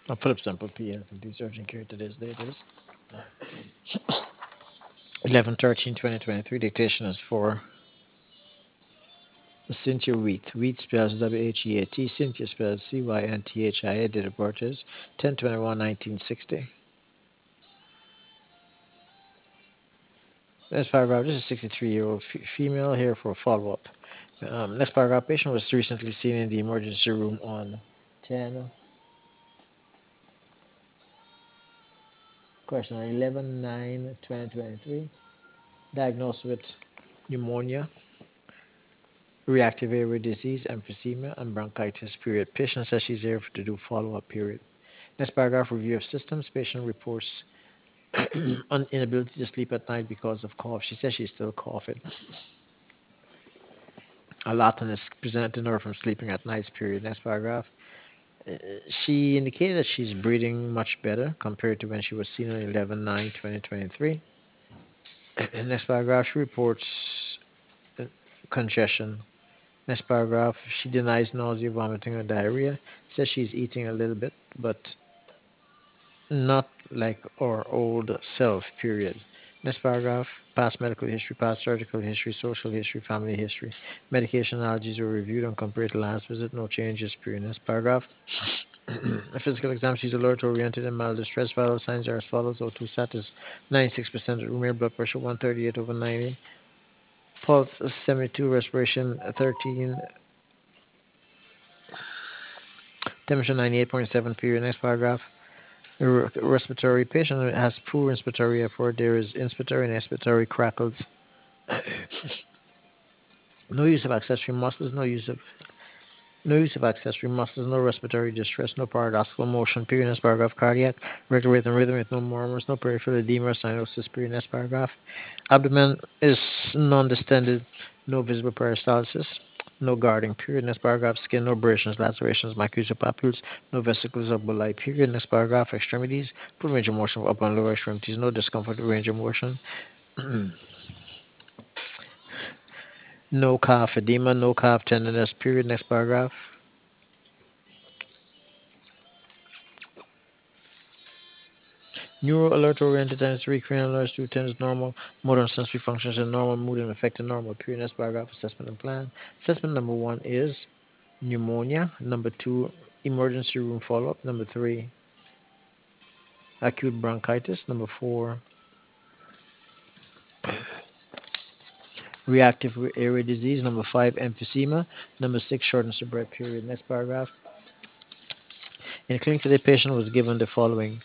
Philip Temple P. and complete urgent care. Today's date is 11/13/2023. Dictation is for Cynthia Wheat. Wheat spells Wheat. Cynthia spells Cynthia. Date of birth is 10/21/1960. Next paragraph. This is a 63-year-old female here for a follow-up. Next paragraph. Patient was recently seen in the emergency room on 10. Question 11/9/2023. Diagnosed with pneumonia, reactive airway disease, emphysema, and bronchitis. Period. Patient says she's here to do follow-up. Period. Next paragraph. Review of systems. Patient reports inability to sleep at night because of cough. She says she's still coughing a lot and is preventing her from sleeping at night. Period. Next paragraph. She indicated that she's breathing much better compared to when she was seen on 11/9/2023. Next paragraph. She reports congestion. Next paragraph. She denies nausea, vomiting, or diarrhea. Says she's eating a little bit, but not like our old self. Period. Next paragraph. Past medical history, past surgical history, social history, family history. Medication allergies were reviewed and compared to last visit. No changes. Period. Next paragraph. A physical exam. She's alert, oriented, and mild distress. Vital signs are as follows: O2 status 96%, room blood pressure 138/90, pulse 72, respiration 13, temperature 98.7. Period. Next paragraph. Respiratory. Patient has poor respiratory effort. There is inspiratory and expiratory crackles. No use of accessory muscles. No use of accessory muscles, no respiratory distress, no paradoxical motion. Period. Next paragraph. Cardiac, regular rate and rhythm with no murmurs, no peripheral edema or cyanosis. Period. Next paragraph. Abdomen is non-distended, no visible peristalsis, no guarding. Period. Next paragraph. Skin, no abrasions, lacerations, macula, papules, no vesicles of bulli. Period. Next paragraph. Extremities, full range of motion of upper and lower extremities, no discomfort, range of motion. No calf edema, no calf tenderness. Period. Next paragraph. Neuro alert oriented times 3, cranial alerts 2 times normal, motor sensory functions in normal, mood and affected normal. Period. Next paragraph. Assessment and plan. Assessment number 1 is pneumonia. Number 2, emergency room follow up. Number 3, acute bronchitis. Number 4, reactive airway disease. Number 5, emphysema. Number 6, shortness of breath. Period. Next paragraph. In clinic today, patient was given the following: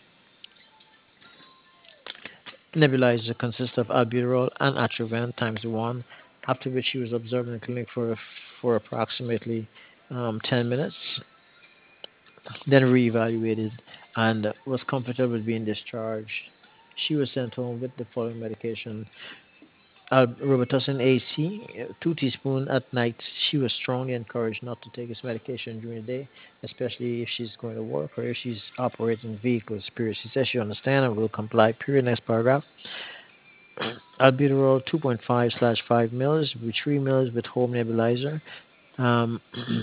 nebulizer consists of albuterol and Atrovan times 1, after which she was observed in the clinic for approximately 10 minutes, then reevaluated and was comfortable with being discharged. She was sent home with the following medication: Robitussin AC, 2 teaspoons at night. She was strongly encouraged not to take this medication during the day, especially if she's going to work or if she's operating vehicles. Period. She says she understands and will comply. Period. Next paragraph. Albuterol 2.5/5 mils with 3 mils with home nebulizer. Um,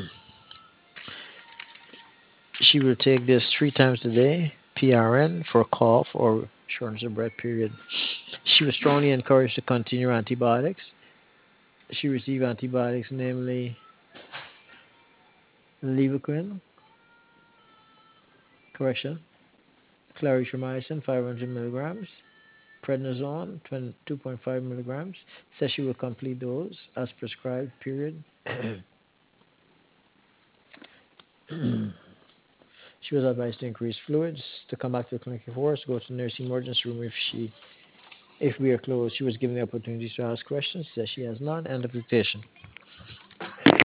she will take this 3 times a day, PRN, for cough or shortness of breath. Period. She was strongly encouraged to continue antibiotics. She received antibiotics, namely Levaquin, correction, clarithromycin 500 milligrams, prednisone 2.5 milligrams. Says she will complete those as prescribed. Period. She was advised to increase fluids, to come back to the clinic for us, go to the nurse emergency room if we are closed. She was given the opportunity to ask questions. Says she has none. End of dictation.